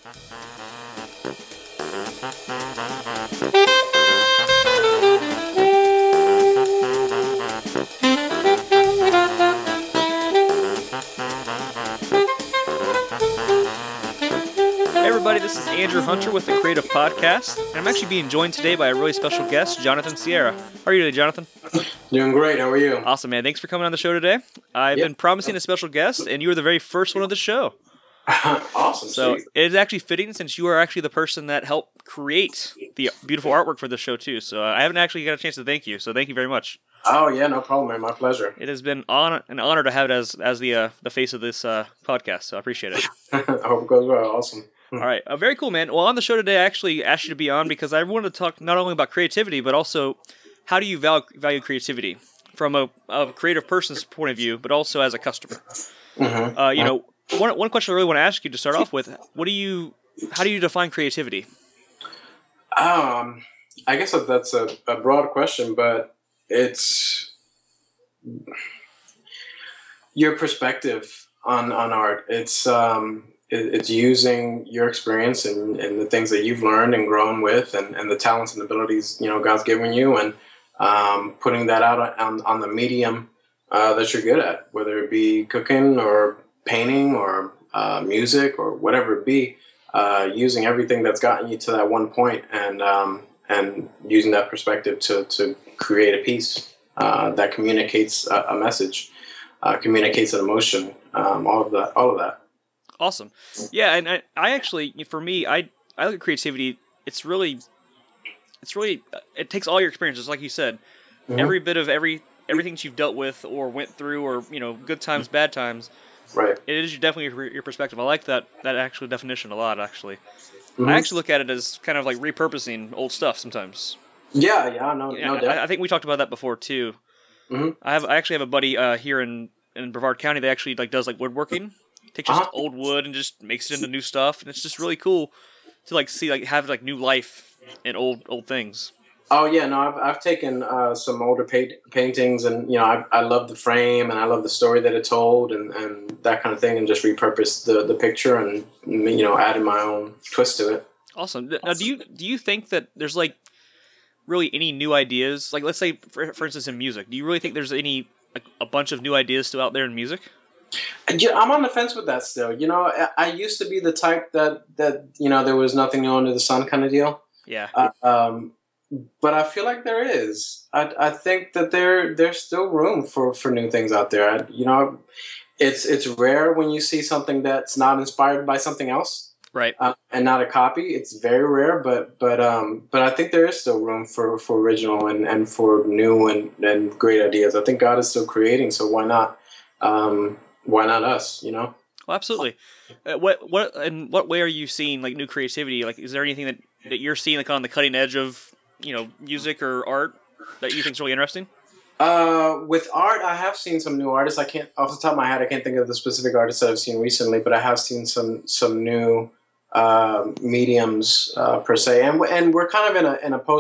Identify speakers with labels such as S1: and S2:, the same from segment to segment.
S1: Everybody, this is Andrew Hunter with the Creative Podcast, and I'm actually being joined today by a really special guest, Jonathan Sierra. How are you today, Jonathan?
S2: Doing great. How are you?
S1: Awesome, man. Thanks for coming on the show today. I've been promising a special guest, and you were the very first one of the show.
S2: Awesome.
S1: So
S2: Sweet.
S1: it is actually fitting since you are actually the person that helped create the beautiful artwork for this show, too. So I haven't actually got a chance to thank you, so thank you very much.
S2: Oh, yeah, no problem, man. My pleasure.
S1: It has been an honor to have it as the face of this podcast, so I appreciate it.
S2: I hope it goes well. Awesome.
S1: All right, very cool, man. Well, on the show today, I actually asked you to be on because I wanted to talk not only about creativity, but also how do you value creativity from a creative person's point of view, but also as a customer.
S2: Mm-hmm.
S1: One question I really want to ask you to start off with: how do you define creativity?
S2: I guess that's a broad question, but it's your perspective on art. It's using your experience and the things that you've learned and grown with and the talents and abilities, God's given you, and putting that out on the medium that you're good at, whether it be cooking or painting or music or whatever it be, using everything that's gotten you to that one point and using that perspective to create a piece that communicates a message, communicates an emotion, all of that.
S1: Awesome. Yeah, and I actually, for me, I look at creativity. It takes all your experiences, like you said, every bit of everything that you've dealt with or went through, or good times, bad times.
S2: Right.
S1: It is definitely your perspective. I like that actual definition a lot. Actually,
S2: Mm-hmm.
S1: I actually look at it as kind of like repurposing old stuff sometimes.
S2: No doubt.
S1: I think we talked about that before too.
S2: Mm-hmm.
S1: I actually have a buddy here in Brevard County that actually does woodworking. Takes just old wood and just makes it into new stuff, and it's just really cool to see have new life in old things.
S2: Oh yeah, no, I've taken some older paintings, and I love the frame and I love the story that it told and that kind of thing, and just repurposed the picture and added my own twist to it.
S1: Awesome. Now, do you think that there's really any new ideas? Let's say for instance in music, do you really think there's any a bunch of new ideas still out there in music?
S2: Yeah, I'm on the fence with that still. I used to be the type that there was nothing new under the sun kind of deal.
S1: Yeah.
S2: But I feel like there is. I think that there's still room for new things out there. It's rare when you see something that's not inspired by something else,
S1: right?
S2: And not a copy. It's very rare, but I think there is still room for original and for new and great ideas. I think God is still creating, so why not? Why not us?
S1: Well, absolutely. What way are you seeing new creativity? Is there anything that you're seeing on the cutting edge of music or art that you think is really interesting?
S2: With art, I have seen some new artists. I can't, off the top of my head, I can't think of the specific artists that I've seen recently, but I have seen some new mediums per se, and we're kind of in a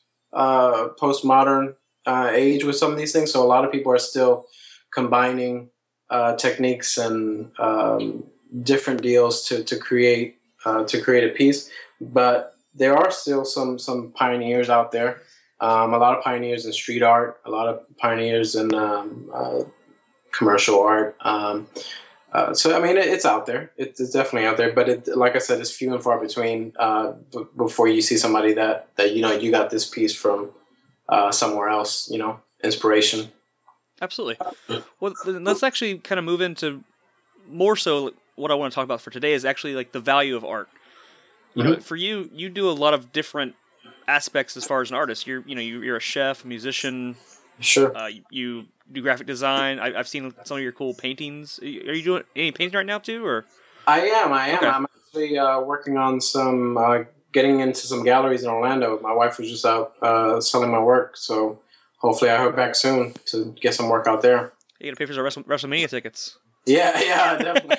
S2: postmodern age with some of these things. So a lot of people are still combining techniques and different deals to create a piece, but there are still some pioneers out there. A lot of pioneers in street art, a lot of pioneers in commercial art. So I mean, it's out there. It's definitely out there, but like I said, it's few and far between before you see somebody that you got this piece from somewhere else. Inspiration.
S1: Absolutely. Well, then let's actually kind of move into more so what I want to talk about for today is actually the value of art. For you do a lot of different aspects as far as an artist. You're a chef, musician.
S2: Sure.
S1: You do graphic design. I've seen some of your cool paintings. Are you doing any painting right now too, or?
S2: I am.
S1: Okay.
S2: I'm actually working on some getting into some galleries in Orlando. My wife was just out selling my work, so hopefully I hope back soon to get some work out there.
S1: You gotta pay for some WrestleMania tickets.
S2: Yeah, definitely.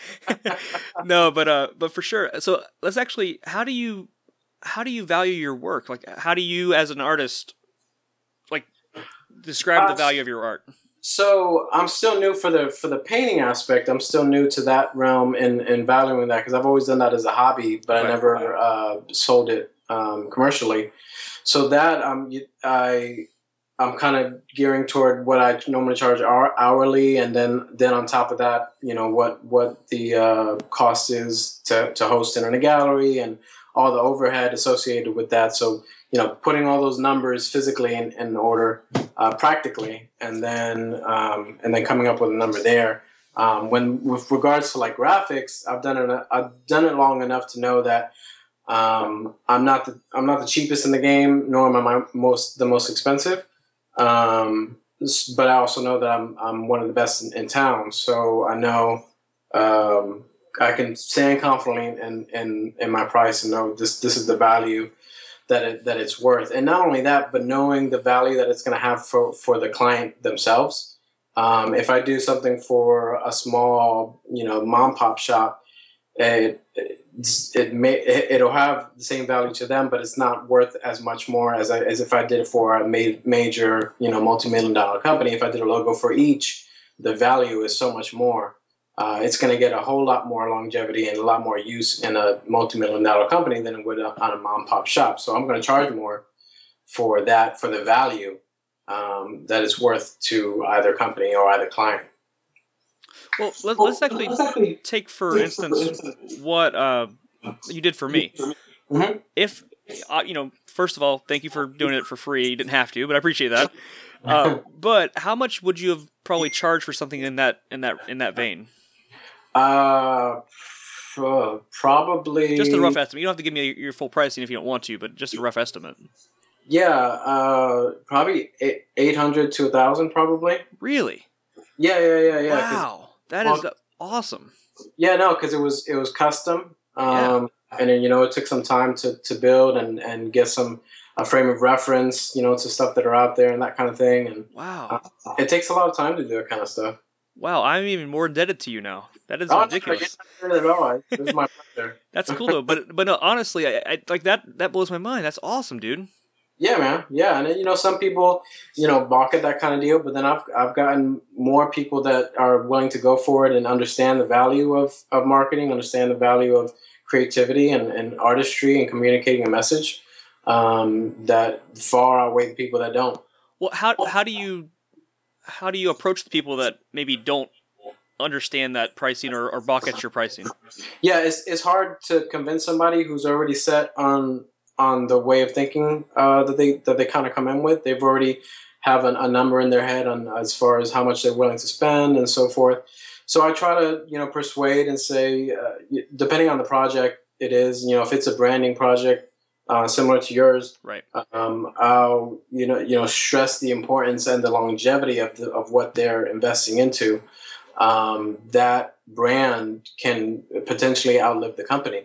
S1: No, but for sure. So let's actually. How do you value your work? How do you, as an artist, describe the value of your art?
S2: So I'm still new for the painting aspect. I'm still new to that realm and valuing that because I've always done that as a hobby, but I never sold it commercially. So that I'm kind of gearing toward what I normally charge hourly, and then on top of that, what the cost is to host in a gallery and all the overhead associated with that. So putting all those numbers physically in order, practically, and then coming up with a number there. When with regards to like graphics, I've done it long enough to know that I'm not the cheapest in the game, nor am I the most expensive. But I also know that I'm one of the best in town, so I know I can stand confidently in my price and know this is the value that it's worth. And not only that, but knowing the value that it's going to have for the client themselves. If I do something for a small, mom and pop shop, it'll have the same value to them, but it's not worth as much more as if I did it for a major, multi-million-dollar company. If I did a logo for each, the value is so much more. It's going to get a whole lot more longevity and a lot more use in a multi-million-dollar company than it would on a mom and pop shop. So I'm going to charge more for that, for the value that it's worth to either company or either client.
S1: Well, let's actually take, for instance, what you did for me.
S2: Mm-hmm.
S1: If, first of all, thank you for doing it for free. You didn't have to, but I appreciate that. But how much would you have probably charged for something in that vein?
S2: Probably
S1: just a rough estimate. You don't have to give me your full pricing if you don't want to, but just a rough estimate.
S2: Yeah, probably 800 to 1,000, probably.
S1: Really?
S2: Yeah.
S1: Wow, that is awesome.
S2: Yeah, no, because it was custom, and then it took some time to build and get a frame of reference, to stuff that are out there and that kind of thing. And
S1: wow,
S2: it takes a lot of time to do that kind of stuff.
S1: Wow, I'm even more indebted to you now. That is ridiculous.
S2: No, it was my pleasure.
S1: That's cool though, but no, honestly, I like that. That blows my mind. That's awesome, dude.
S2: Yeah, man. Yeah, and then, some people, balk at that kind of deal, but then I've gotten more people that are willing to go for it and understand the value of marketing, understand the value of creativity and artistry and communicating a message that far outweigh the people that don't.
S1: Well, how do you approach the people that maybe don't understand that pricing or balk at your pricing?
S2: Yeah, it's hard to convince somebody who's already set on the way of thinking that they kind of come in with. They've already have a number in their head on as far as how much they're willing to spend and so forth. So I try to persuade and say, depending on the project, it is if it's a branding project similar to yours,
S1: right?
S2: I'll stress the importance and the longevity of what they're investing into. That brand can potentially outlive the company.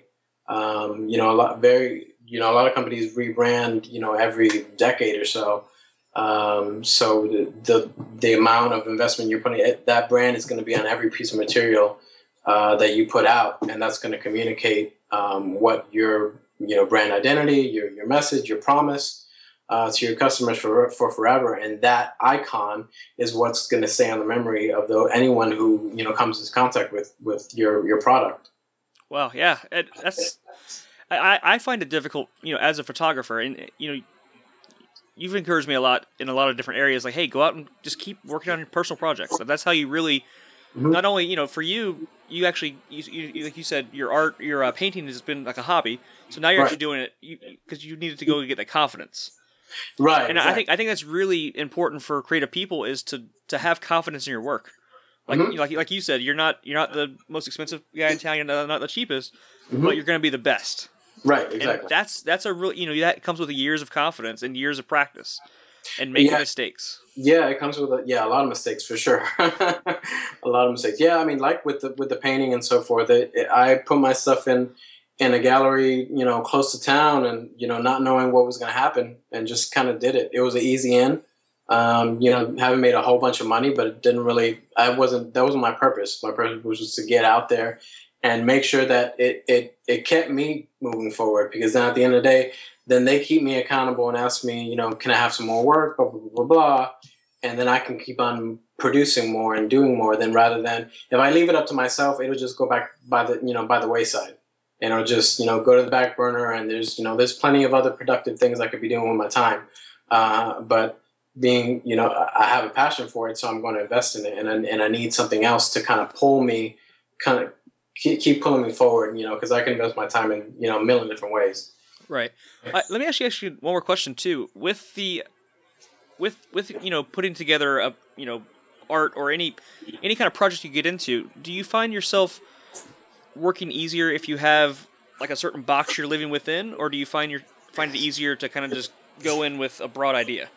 S2: A lot of companies rebrand, every decade or so. So the amount of investment you're putting, that brand is going to be on every piece of material that you put out, and that's going to communicate what your brand identity, your message, your promise to your customers for forever. And that icon is what's going to stay on the memory of anyone who comes into contact with your product.
S1: Well, yeah, that's. I find it difficult, as a photographer, and you've encouraged me a lot in a lot of different areas. Like, hey, go out and just keep working on your personal projects. That's how you really, not only for you actually, you like you said, your art, your painting has been like a hobby. So now you're actually doing it because you needed to go and get that confidence.
S2: Right.
S1: And exactly. I think that's really important for creative people is to have confidence in your work. Like like you said, you're not the most expensive guy in town. You're not the cheapest, but you're going to be the best.
S2: Right, exactly.
S1: And that's a real that comes with years of confidence and years of practice and making mistakes.
S2: Yeah, it comes with a lot of mistakes for sure. A lot of mistakes. Yeah, I mean, like with the painting and so forth, I put my stuff in a gallery, close to town, and not knowing what was going to happen, and just kind of did it. It was an easy in. Haven't made a whole bunch of money, but it didn't really. That wasn't my purpose. My purpose was just to get out there and make sure that it kept me moving forward, because then at the end of the day, then they keep me accountable and ask me, can I have some more work, blah, blah, blah, blah, blah. and then I can keep on producing more and doing more. Then rather than if I leave it up to myself, it'll just go back by the wayside, and it'll just go to the back burner. And there's plenty of other productive things I could be doing with my time, but being I have a passion for it, so I'm going to invest in it, and I need something else to kind of pull me, kind of keep pulling me forward, because I can invest my time in a million different ways.
S1: Right. Let me ask you one more question too. With putting together a art or any kind of project you get into, do you find yourself working easier if you have like a certain box you're living within, or do you find it easier to kind of just go in with a broad idea?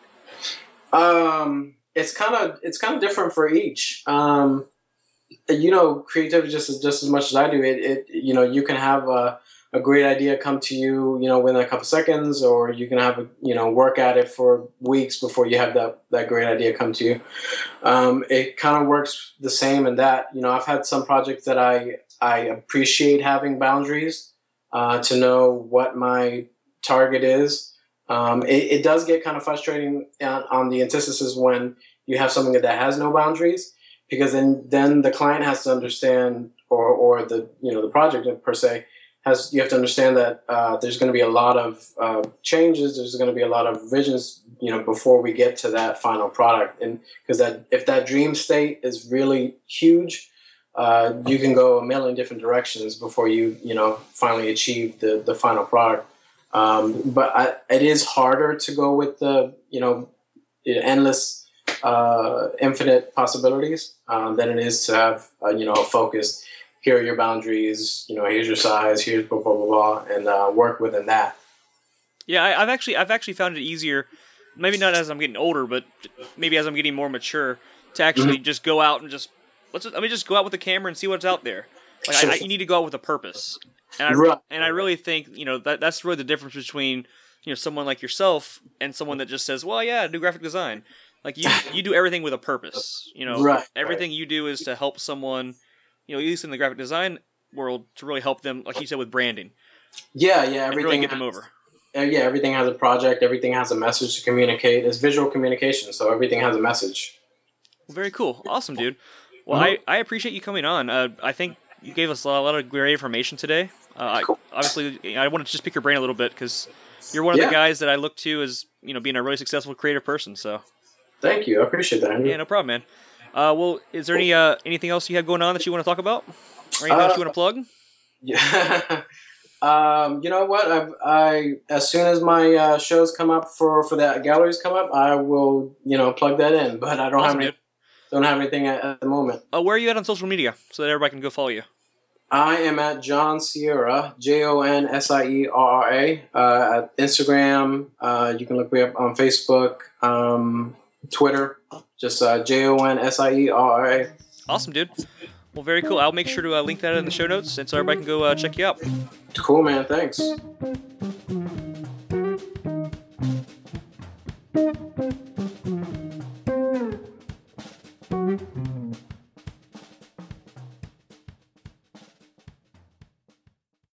S2: It's kind of different for each. Creativity just as much as I do. You can have a great idea come to you, within a couple seconds, or you can have work at it for weeks before you have that great idea come to you. It kind of works the same in that, I've had some projects that I appreciate having boundaries, to know what my target is. It does get kind of frustrating on the antithesis when you have something that has no boundaries, because then the client has to understand, or the the project per se you have to understand that there's going to be a lot of changes. There's going to be a lot of revisions, before we get to that final product. And because if that dream state is really huge, you can go a million different directions before you finally achieve the final product. But it is harder to go with the endless, infinite possibilities than it is to have a focused. Here are your boundaries. Here's your size. Here's blah blah blah blah, and work within that.
S1: Yeah, I've actually found it easier. Maybe not as I'm getting older, but maybe as I'm getting more mature, to actually just go out and just go out with the camera and see what's out there. Like you need to go out with a purpose, and I really think that's really the difference between someone like yourself and someone that just says, well, yeah, I do graphic design. Like you do everything with a purpose. Everything you do is to help someone. At least in the graphic design world, to really help them, like you said, with branding.
S2: Yeah, everything.
S1: And really get them over.
S2: Yeah, everything has a project. Everything has a message to communicate. It's visual communication, so everything has a message.
S1: Well, very cool. Awesome, dude. Well, I appreciate you coming on. I think you gave us a lot of great information today. Cool. Obviously, I wanted to just pick your brain a little bit, because you're one of the guys that I look to as being a really successful creative person. So,
S2: thank you. I appreciate that, Andrew.
S1: Yeah, no problem, man. Well, is there anything else you have going on that you want to talk about, or anything else you want to plug?
S2: Yeah. You know what? I as soon as my shows come up for that galleries come up, I will plug that in. But I don't have anything at the moment.
S1: Where are you at on social media so that everybody can go follow you?
S2: I am at John Sierra, JONSIERRA, at Instagram. You can look me up on Facebook, Twitter. Just JONSIERRA.
S1: Awesome, dude. Well, very cool. I'll make sure to link that in the show notes, and so everybody can go check you out.
S2: Cool, man. Thanks.